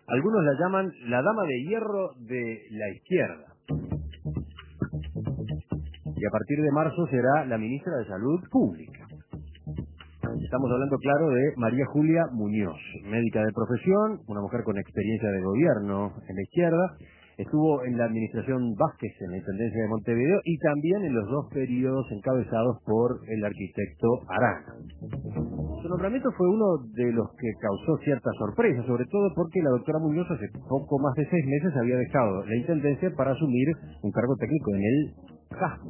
Algunos la llaman la dama de hierro de la izquierda. Y a partir de marzo será la ministra de Salud Pública. Estamos hablando, claro, de María Julia Muñoz, médica de profesión, una mujer con experiencia de gobierno en la izquierda. Estuvo en la administración Vázquez en la Intendencia de Montevideo y también en los dos periodos encabezados por el arquitecto Arana. Su nombramiento fue uno de los que causó cierta sorpresa, sobre todo porque la doctora Muñoz hace poco más de 6 meses había dejado la Intendencia para asumir un cargo técnico en el CASMO.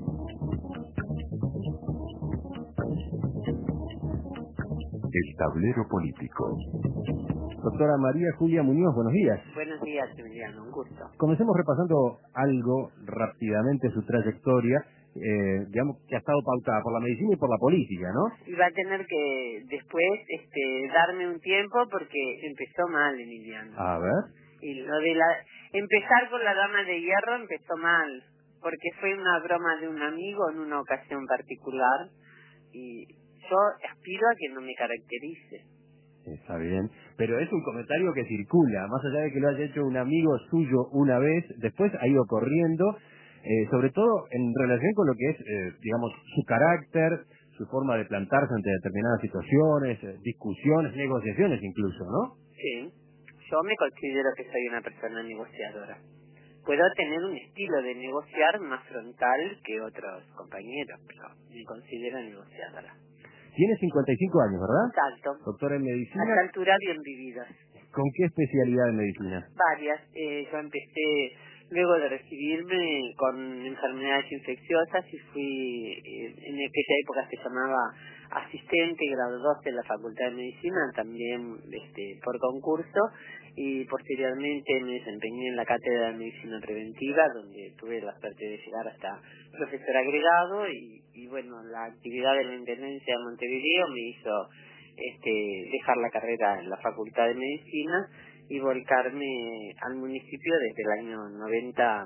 El tablero político. Doctora María Julia Muñoz, buenos días. Buenos días, Emiliano, un gusto. Comencemos repasando algo rápidamente su trayectoria, digamos que ha estado pautada por la medicina y por la política, ¿no? Y va a tener que después darme un tiempo porque empezó mal, Emiliano. A ver. Y lo de empezar con la dama de hierro empezó mal, porque fue una broma de un amigo en una ocasión particular y yo aspiro a que no me caracterice. Está bien, pero es un comentario que circula, más allá de que lo haya hecho un amigo suyo una vez, después ha ido corriendo, sobre todo en relación con lo que es, digamos, su carácter, su forma de plantarse ante determinadas situaciones, discusiones, negociaciones incluso, ¿no? Sí, yo me considero que soy una persona negociadora. Puedo tener un estilo de negociar más frontal que otros compañeros, pero me considero negociadora. Tiene 55 años, ¿verdad? Exacto. Doctora en medicina. A esta altura bien vividas. ¿Con qué especialidad en medicina? Varias. Yo empecé luego de recibirme con enfermedades infecciosas y fui, en aquella época se llamaba asistente grado 2 de la Facultad de Medicina, también por concurso, y posteriormente me desempeñé en la cátedra de Medicina Preventiva, donde tuve la suerte de llegar hasta profesor agregado y bueno, la actividad de la Intendencia de Montevideo me hizo dejar la carrera en la Facultad de Medicina y volcarme al municipio desde el año 90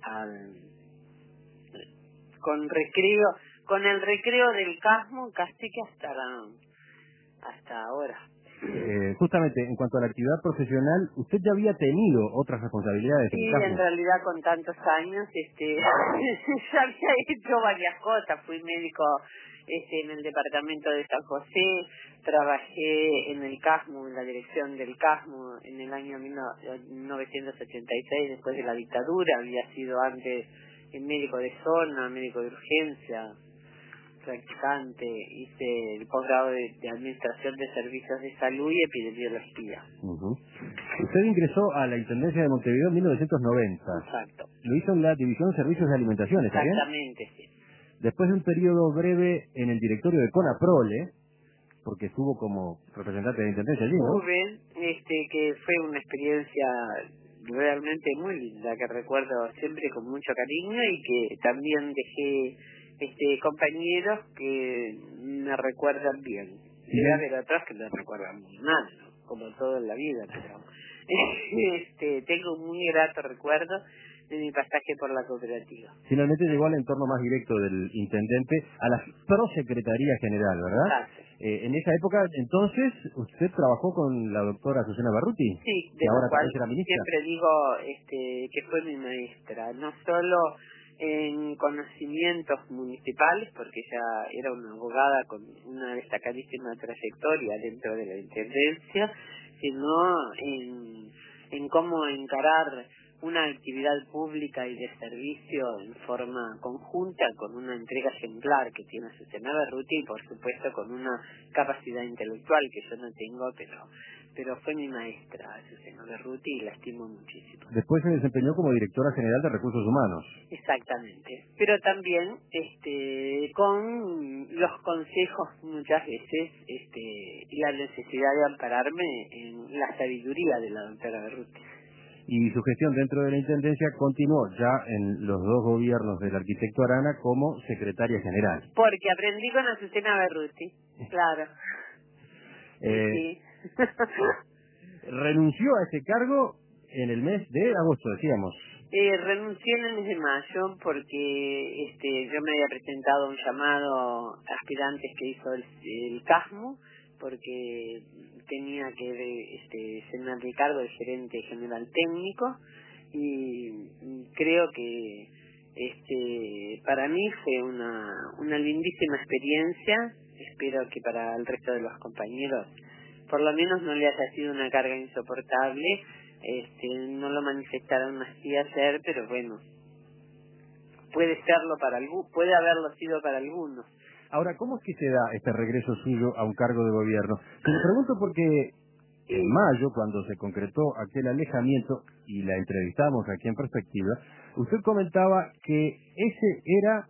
con el recreo del CASMO casi que hasta ahora. Justamente en cuanto a la actividad profesional, usted ya había tenido otras responsabilidades en Sí, el CASMO. en realidad con tantos años ya había hecho varias cosas. Fui médico en el departamento de San José, trabajé en el CASMO, en la dirección del CASMO en el año 1986, después de la dictadura. Había sido antes médico de zona, médico de urgencia, practicante, hice el posgrado de Administración de Servicios de Salud y Epidemiología. Usted ingresó a la Intendencia de Montevideo en 1990. Exacto. Lo hizo en la División Servicios de Alimentación, ¿está bien? Exactamente, sí. Después de un periodo breve en el directorio de CONAPROLE, porque estuvo como representante de la Intendencia allí, ¿no? Estuve, que fue una experiencia realmente muy linda, que recuerdo siempre con mucho cariño y que también dejé compañeros que me recuerdan bien. Debe haber otros que me recuerdan muy mal, ¿no? Como todo en la vida, pero tengo un muy grato recuerdo de mi pasaje por la cooperativa. Finalmente llegó al entorno más directo del intendente, a la Prosecretaría General, ¿verdad? Gracias. En esa época, entonces, ¿usted trabajó con la doctora Susana Barruti? Sí, de que ahora lo cual también será ministra. siempre digo que fue mi maestra, no solo en conocimientos municipales, porque ella era una abogada con una destacadísima trayectoria dentro de la Intendencia, sino en cómo encarar una actividad pública y de servicio en forma conjunta, con una entrega ejemplar que tiene Susana Barruti y por supuesto con una capacidad intelectual que yo no tengo, pero fue mi maestra Susana Barruti y la estimo muchísimo. Después se desempeñó como directora general de Recursos Humanos. Exactamente, pero también con los consejos muchas veces y la necesidad de ampararme en la sabiduría de la doctora Barruti. Y su gestión dentro de la Intendencia continuó ya en los dos gobiernos del arquitecto Arana como secretaria general. Porque aprendí con Azucena Barruti, claro. Sí. Renunció a ese cargo en el mes de agosto, decíamos. Renuncié en el mes de mayo porque yo me había presentado a un llamado a aspirantes que hizo el CASMO, porque tenía que ser a cargo del gerente general técnico, y creo que para mí fue una lindísima experiencia. Espero que para el resto de los compañeros por lo menos no le haya sido una carga insoportable. No lo manifestaron así ayer, pero bueno, puede serlo puede haberlo sido para algunos. Ahora, ¿cómo es que se da este regreso suyo a un cargo de gobierno? Se lo pregunto porque en mayo, cuando se concretó aquel alejamiento y la entrevistamos aquí en Perspectiva, usted comentaba que ese era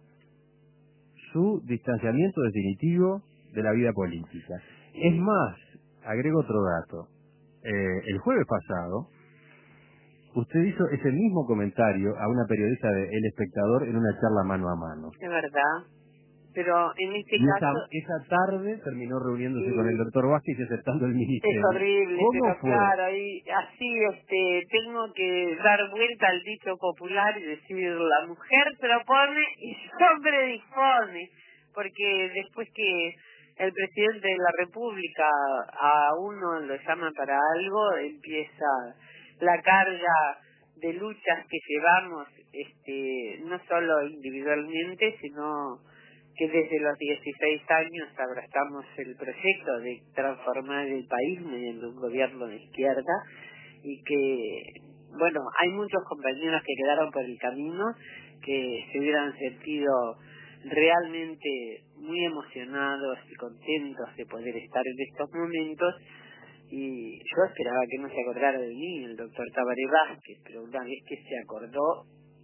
su distanciamiento definitivo de la vida política. Es más, agrego otro dato. El jueves pasado, usted hizo ese mismo comentario a una periodista de El Espectador en una charla mano a mano. Es verdad, pero en este caso... Esa tarde terminó reuniéndose con el doctor Vázquez y aceptando el ministerio. Es horrible, ¿Cómo pero fue? claro, y así tengo que dar vuelta al dicho popular y decir, la mujer propone y el hombre dispone, porque después que el presidente de la República a uno lo llama para algo, empieza la carga de luchas que llevamos, no solo individualmente, sino que desde los 16 años abrazamos el proyecto de transformar el país mediante un gobierno de izquierda, y que, bueno, hay muchos compañeros que quedaron por el camino, que se hubieran sentido realmente muy emocionados y contentos de poder estar en estos momentos, y yo esperaba que no se acordara de mí el doctor Tabaré Vázquez, pero una vez que se acordó,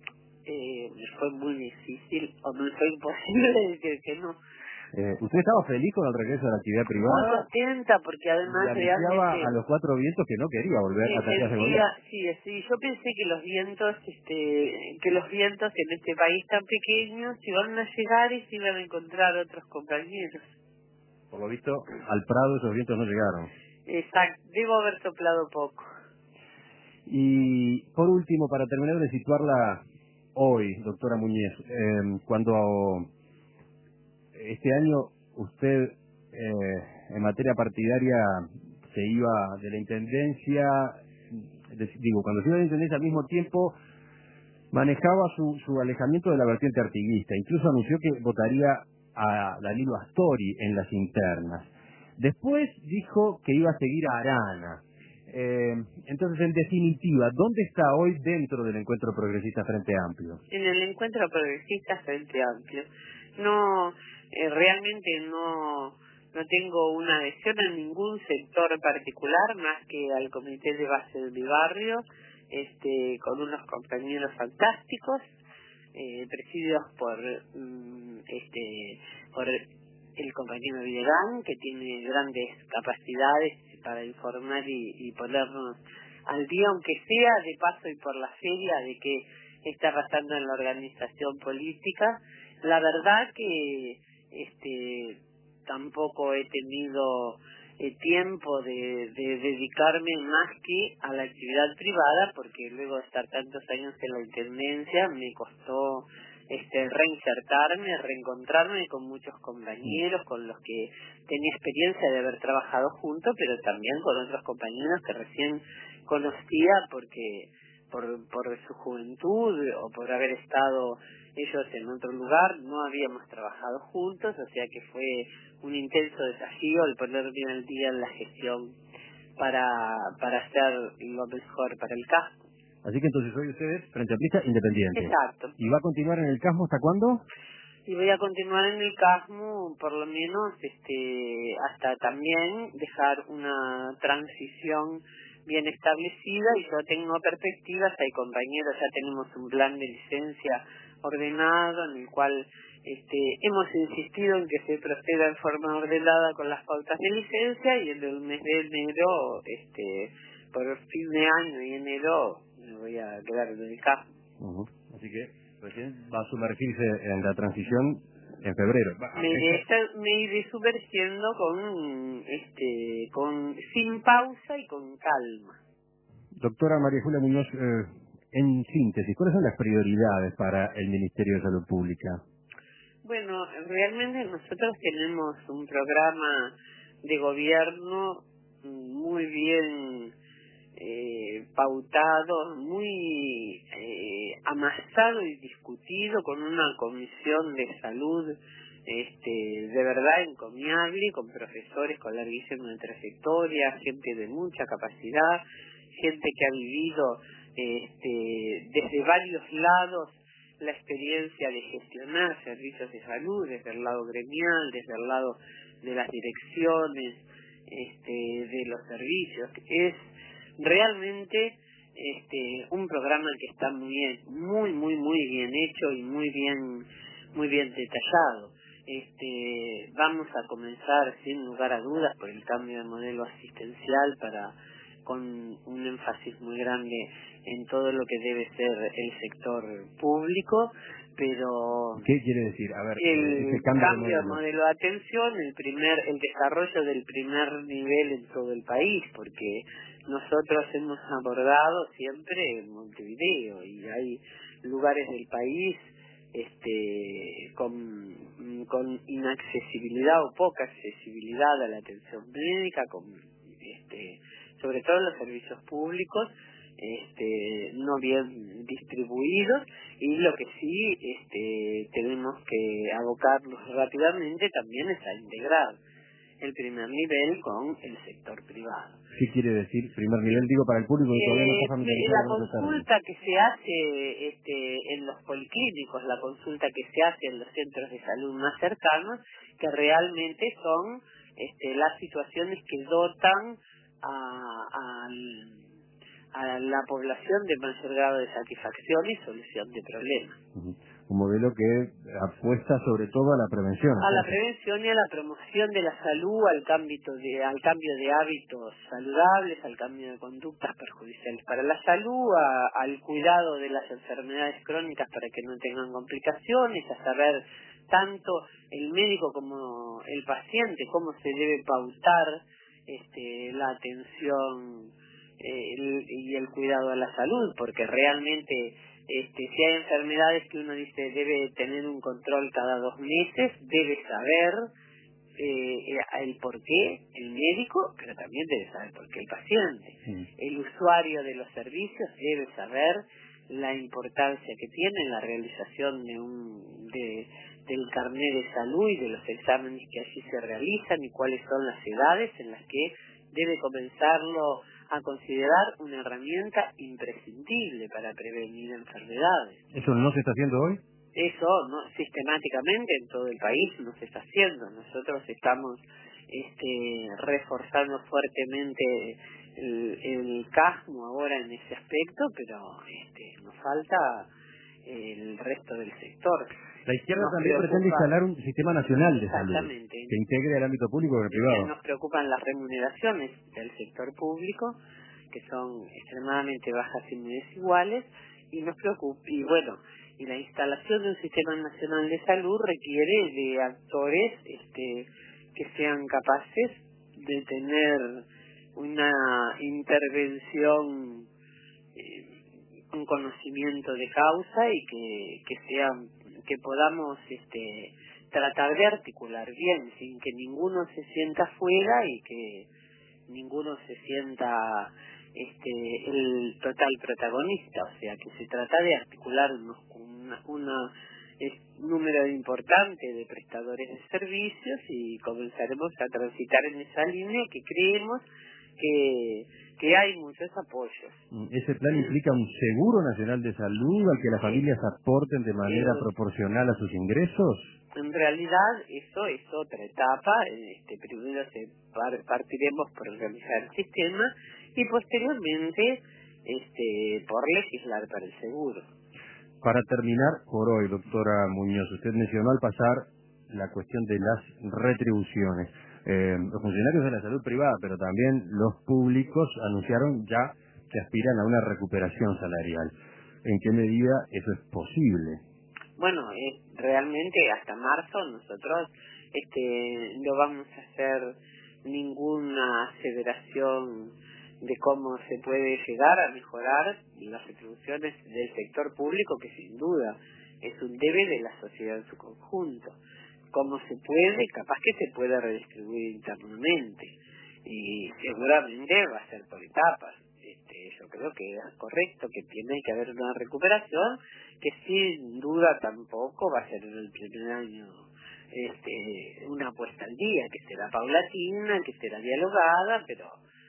me fue muy difícil, o me fue imposible decir que no. ¿Usted estaba feliz con el regreso a la actividad privada? Muy contenta, porque además realmente a los cuatro vientos que no quería volver a tareas de gobierno. Sí, yo pensé que los vientos, en este país tan pequeño se iban a llegar y se iban a encontrar otros compañeros. Por lo visto, al Prado esos vientos no llegaron. Exacto, debo haber soplado poco. Y por último, para terminar de situarla hoy, doctora Muñez, cuando este año usted en materia partidaria se iba de la intendencia, cuando se iba de la intendencia al mismo tiempo manejaba su alejamiento de la vertiente artiguista, incluso anunció que votaría a Danilo Astori en las internas. Después dijo que iba a seguir a Arana. Entonces, en definitiva, ¿dónde está hoy dentro del Encuentro Progresista Frente Amplio? En el Encuentro Progresista Frente Amplio. No, realmente no tengo una adhesión a ningún sector particular, más que al comité de base de mi barrio, con unos compañeros fantásticos, presididos por el compañero Videgán, que tiene grandes capacidades para informar y ponernos al día, aunque sea de paso y por la feria de que está pasando en la organización política. La verdad que tampoco he tenido tiempo de dedicarme más que a la actividad privada, porque luego de estar tantos años en la intendencia me costó reinsertarme, reencontrarme con muchos compañeros con los que tenía experiencia de haber trabajado juntos, pero también con otros compañeros que recién conocía porque por su juventud o por haber estado ellos en otro lugar, no habíamos trabajado juntos, o sea que fue un intenso desafío el ponerme al día en la gestión para hacer lo mejor para el CASMO. Así que entonces hoy usted es Frente Amplista independiente. Exacto. ¿Y va a continuar en el CASMO hasta cuándo? Y voy a continuar en el CASMO por lo menos hasta también dejar una transición bien establecida, y yo tengo perspectivas. Hay compañeros, ya tenemos un plan de licencia ordenado en el cual hemos insistido en que se proceda en forma ordenada con las pautas de licencia, y en el mes de enero, por fin de año y enero, me voy a quedar en el CASMO. Así que recién va a sumergirse en la transición en febrero. Me iré sumergiendo sin pausa y con calma. Doctora María Julia Muñoz, en síntesis, ¿cuáles son las prioridades para el Ministerio de Salud Pública? Bueno, realmente nosotros tenemos un programa de gobierno muy bien pautado, muy amasado y discutido, con una comisión de salud de verdad encomiable, con profesores con larguísima trayectoria, gente de mucha capacidad, gente que ha vivido desde varios lados la experiencia de gestionar servicios de salud, desde el lado gremial, desde el lado de las direcciones de los servicios. Es realmente un programa que está muy bien hecho y muy bien detallado. Vamos a comenzar sin lugar a dudas por el cambio de modelo asistencial, con un énfasis muy grande en todo lo que debe ser el sector público, pero ¿qué quiere decir? A ver, el ese cambio de modelo de atención, el desarrollo del primer nivel en todo el país, porque nosotros hemos abordado siempre Montevideo y hay lugares del país con inaccesibilidad o poca accesibilidad a la atención médica, sobre todo en los servicios públicos, no bien distribuidos, y lo que sí tenemos que abocarnos rápidamente también es a integrar el primer nivel con el sector privado. ¿Qué quiere decir primer nivel? Digo, para el público que todavía no está familiarizado La con ese término. consulta que se hace en los policlínicos, la consulta que se hace en los centros de salud más cercanos, que realmente son las situaciones que dotan a la población de mayor grado de satisfacción y solución de problemas. Un modelo que apuesta sobre todo a la prevención. A la prevención y a la promoción de la salud, al cambio de hábitos saludables, al cambio de conductas perjudiciales para la salud, al cuidado de las enfermedades crónicas para que no tengan complicaciones, a saber tanto el médico como el paciente cómo se debe pautar la atención y el cuidado a la salud, porque realmente si hay enfermedades que uno dice debe tener un control cada 2 meses, debe saber el por qué el médico, pero también debe saber por qué el paciente. El usuario de los servicios debe saber la importancia que tiene la realización del carnet de salud y de los exámenes que allí se realizan, y cuáles son las edades en las que debe comenzarlo a considerar una herramienta imprescindible para prevenir enfermedades. ¿Eso no se está haciendo hoy? Eso no, sistemáticamente en todo el país no se está haciendo. Nosotros estamos reforzando fuertemente el CASMO ahora en ese aspecto, pero nos falta el resto del sector. La izquierda también pretende instalar un sistema nacional de salud que integre el ámbito público con el privado. Nos preocupan las remuneraciones del sector público, que son extremadamente bajas y muy desiguales, y nos preocupa, y la instalación de un sistema nacional de salud requiere de actores que sean capaces de tener una intervención un conocimiento de causa, y que podamos tratar de articular bien, sin que ninguno se sienta fuera y que ninguno se sienta el total protagonista. O sea, que se trata de articular un número importante de prestadores de servicios, y comenzaremos a transitar en esa línea que creemos que hay muchos apoyos. ¿Ese plan implica un seguro nacional de salud al que las familias aporten de manera proporcional a sus ingresos? En realidad eso es otra etapa. Primero partiremos por organizar el sistema y posteriormente por legislar para el seguro. Para terminar por hoy, doctora Muñoz, usted mencionó al pasar la cuestión de las retribuciones. Los funcionarios de la salud privada, pero también los públicos, anunciaron ya que aspiran a una recuperación salarial. ¿En qué medida eso es posible? Bueno, realmente hasta marzo nosotros no vamos a hacer ninguna aseveración de cómo se puede llegar a mejorar las retribuciones del sector público, que sin duda es un debe de la sociedad en su conjunto. Cómo se puede, capaz que se puede redistribuir internamente. y seguramente va a ser por etapas. Yo creo que es correcto, que tiene que haber una recuperación, que sin duda tampoco va a ser en el primer año una puesta al día, que será paulatina, que será dialogada, pero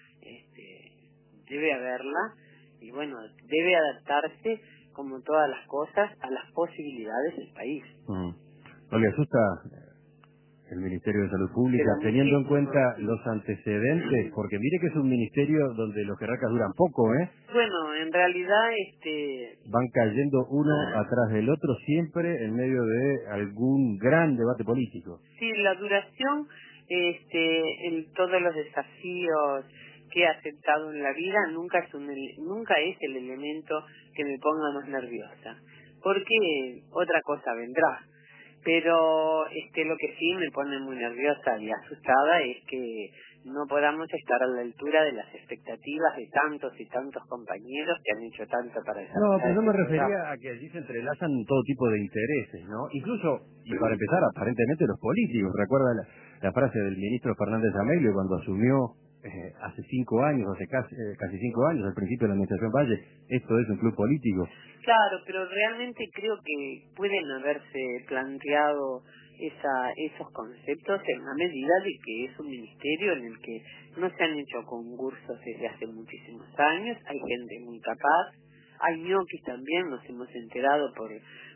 debe haberla, y bueno, debe adaptarse, como todas las cosas, a las posibilidades del país. ¿No le asusta el Ministerio de Salud Pública, teniendo en cuenta los antecedentes? Porque mire que es un ministerio donde los jerarcas duran poco, ¿eh? Bueno, en realidad van cayendo uno atrás del otro, siempre en medio de algún gran debate político. Sí, la duración, todos los desafíos que he aceptado en la vida nunca es el elemento que me ponga más nerviosa, porque otra cosa vendrá. Pero lo que sí me pone muy nerviosa y asustada es que no podamos estar a la altura de las expectativas de tantos y tantos compañeros que han hecho tanto para desarrollar. No, pero no me refería a que allí se entrelazan todo tipo de intereses, ¿no? Incluso, y para empezar, aparentemente los políticos. Recuerda la frase del ministro Fernández Amelio cuando asumió hace 5 años, hace casi 5 años, al principio de la administración Valle: esto es un club político. Claro, pero realmente creo que pueden haberse planteado esos conceptos en la medida de que es un ministerio en el que no se han hecho concursos desde hace muchísimos años, hay gente muy capaz, hay ñoquis también, nos hemos enterado por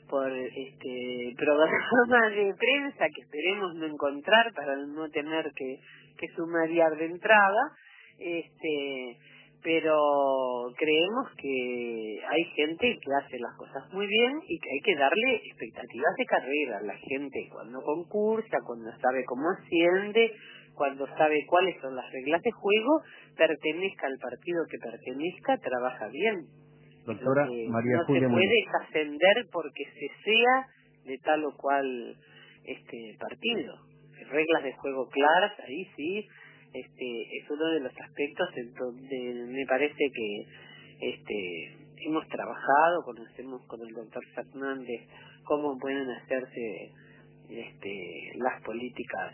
programa de prensa que esperemos no encontrar para no tener que sumariar de entrada, pero creemos que hay gente que hace las cosas muy bien y que hay que darle expectativas de carrera. La gente cuando concursa, cuando sabe cómo asciende, cuando sabe cuáles son las reglas de juego, pertenezca al partido que pertenezca, trabaja bien. Doctora María no Julia se puede Muñoz. ascender porque se sea de tal o cual partido. Reglas de juego claras, ahí sí. Es uno de los aspectos en donde me parece que hemos trabajado, conocemos con el doctor Fernández cómo pueden hacerse las políticas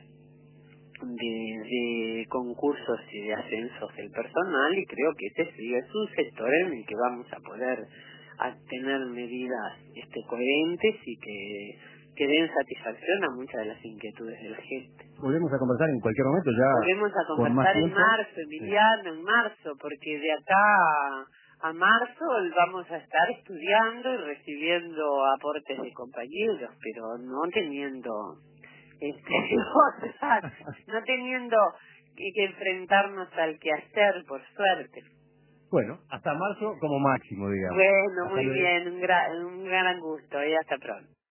de concursos y de ascensos del personal, y creo que ese sí es un sector en el que vamos a poder tener medidas coherentes y que den satisfacción a muchas de las inquietudes de la gente. Volvemos a conversar en cualquier momento, ya volvemos a conversar en marzo, Emiliano, en marzo, porque de acá a marzo vamos a estar estudiando y recibiendo aportes de compañeros, pero no teniendo no teniendo que enfrentarnos al quehacer, por suerte. Bueno, hasta marzo como máximo, digamos. Bueno, Hasta muy luego. bien, un gran gusto y hasta pronto.